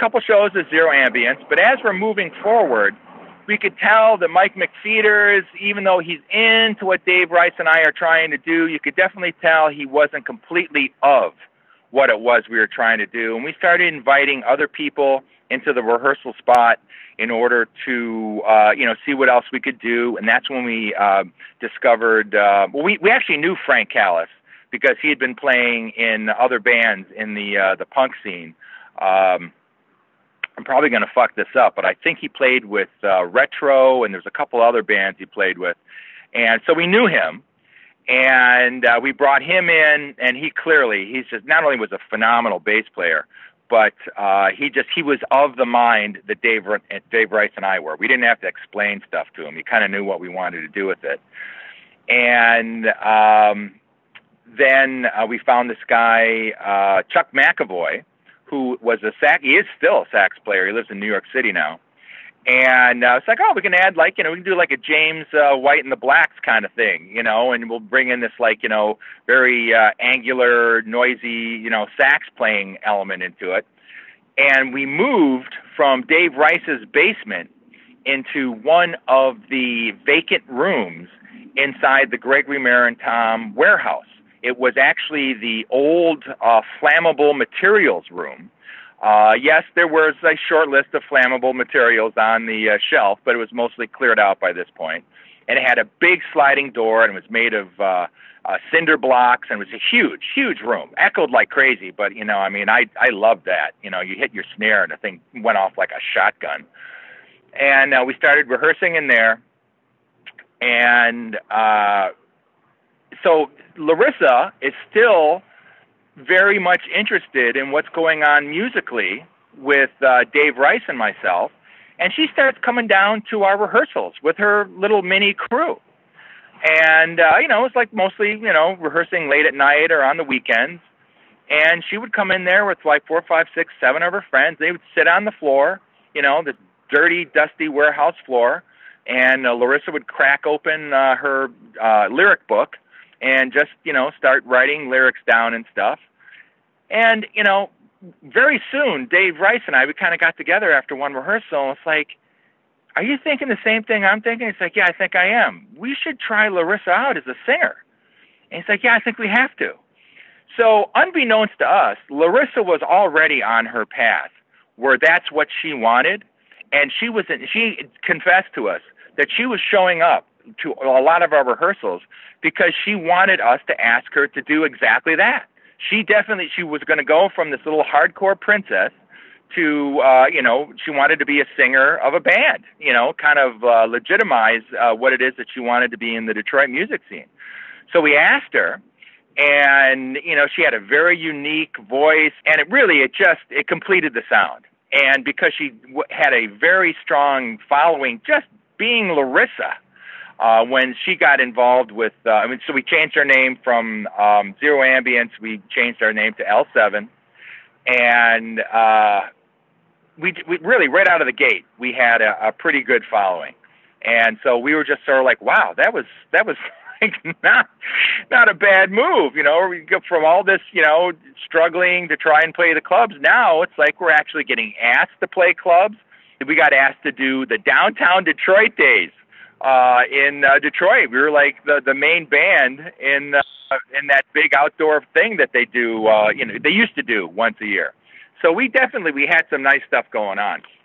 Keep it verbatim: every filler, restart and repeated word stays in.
couple shows of zero ambience, but as we're moving forward, we could tell that Mike McPheeters, even though he's into what Dave Rice and I are trying to do, you could definitely tell he wasn't completely of what it was we were trying to do. And we started inviting other people into the rehearsal spot in order to, uh, you know, see what else we could do. And that's when we uh, discovered, uh, well, we, we actually knew Frank Callis because he had been playing in other bands in the uh, the punk scene. Um, I'm probably going to fuck this up, but I think he played with uh, Retro, and there's a couple other bands he played with. And so we knew him, and uh, we brought him in, and he clearly, he's just, not only was a phenomenal bass player, but uh, he just, he was of the mind that Dave, Dave Rice and I were. We didn't have to explain stuff to him. He kind of knew what we wanted to do with it. And um, then uh, we found this guy, uh, Chuck McAvoy, who was a sax, he is still a sax player. He lives in New York City now. And uh, it's like, oh, we can add like, you know, we can do like a James uh, White and the Blacks kind of thing, you know, and we'll bring in this like, you know, very uh, angular, noisy, you know, sax playing element into it. And we moved from Dave Rice's basement into one of the vacant rooms inside the Gregory Marentom warehouse. It was actually the old uh, flammable materials room. Uh, yes, there was a short list of flammable materials on the uh, shelf, but it was mostly cleared out by this point. And it had a big sliding door, and it was made of uh, uh, cinder blocks, and it was a huge, huge room. Echoed like crazy, but, you know, I mean, I, I loved that. You know, you hit your snare, and the thing went off like a shotgun. And uh, we started rehearsing in there, and uh, so Larissa is still very much interested in what's going on musically with uh, Dave Rice and myself, and she starts coming down to our rehearsals with her little mini crew. And, uh, you know, it's like mostly, you know, rehearsing late at night or on the weekends, and she would come in there with like four, five, six, seven of her friends. They would sit on the floor, you know, the dirty, dusty warehouse floor, and uh, Larissa would crack open uh, her uh, lyric book and just, you know, start writing lyrics down and stuff. And, you know, very soon, Dave Rice and I, we kind of got together after one rehearsal, and it's like, are you thinking the same thing I'm thinking? It's like, yeah, I think I am. We should try Larissa out as a singer. And he's like, yeah, I think we have to. So unbeknownst to us, Larissa was already on her path where that's what she wanted. And she was, she confessed to us that she was showing up to a lot of our rehearsals because she wanted us to ask her to do exactly that. She definitely, she was going to go from this little hardcore princess to, uh, you know, she wanted to be a singer of a band, you know, kind of uh, legitimize uh, what it is that she wanted to be in the Detroit music scene. So we asked her, and, you know, she had a very unique voice, and it really, it just, it completed the sound. And because she w- had a very strong following, just being Larissa, Uh, when she got involved with, uh, I mean, so we changed our name from um, Zero Ambience, we changed our name to L seven, and uh, we, we really, right out of the gate, we had a, a pretty good following. And so we were just sort of like, wow, that was, that was like not, not a bad move, you know, we go from all this, you know, struggling to try and play the clubs. Now it's like we're actually getting asked to play clubs. We got asked to do the downtown Detroit days. Uh, in uh, Detroit, we were like the, the main band in uh, in that big outdoor thing that they do. Uh, you know, they used to do once a year. So we definitely we had some nice stuff going on.